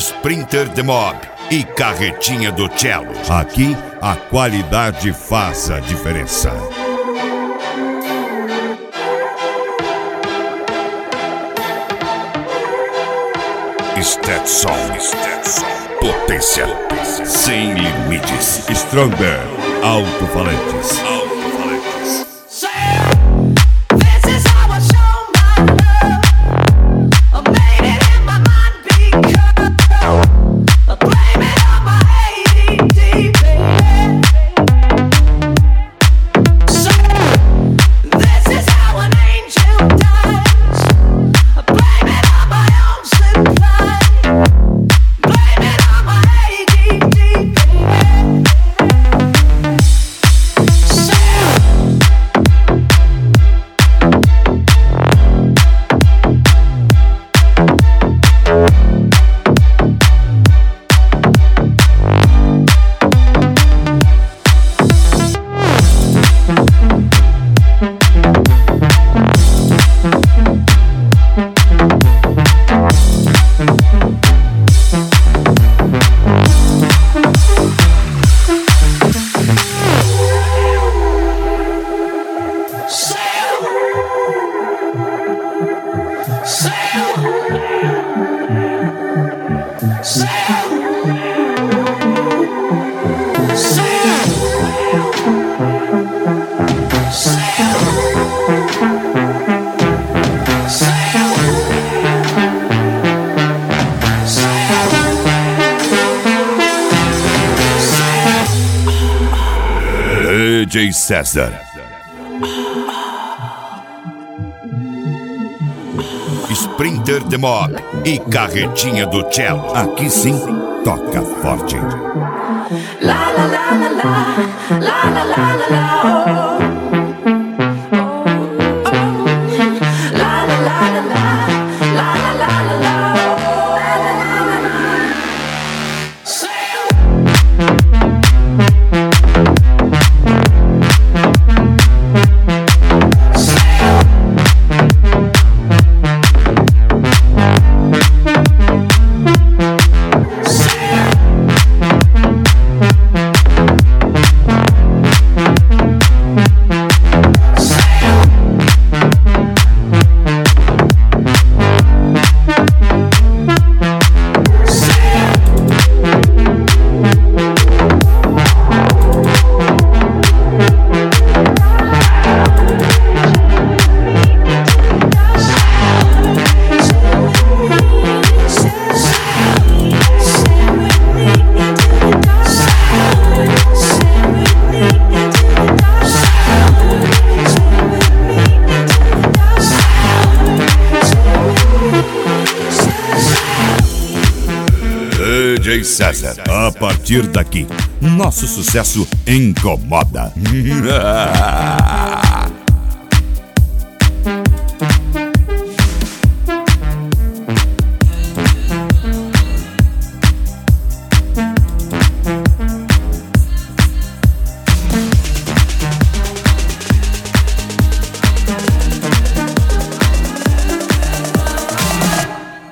Sprinter The Mob e Carretinha do Cello. Aqui, a qualidade faz a diferença. Stetson. Potência sem limites. Stronger. Alto-falantes. DJ César. Sprinter The Mob e Carretinha do Cello. Aqui sim, toca forte. La la la la la, la la la la la. La la la la la, la la la la la. DJ César. A partir daqui, nosso sucesso incomoda.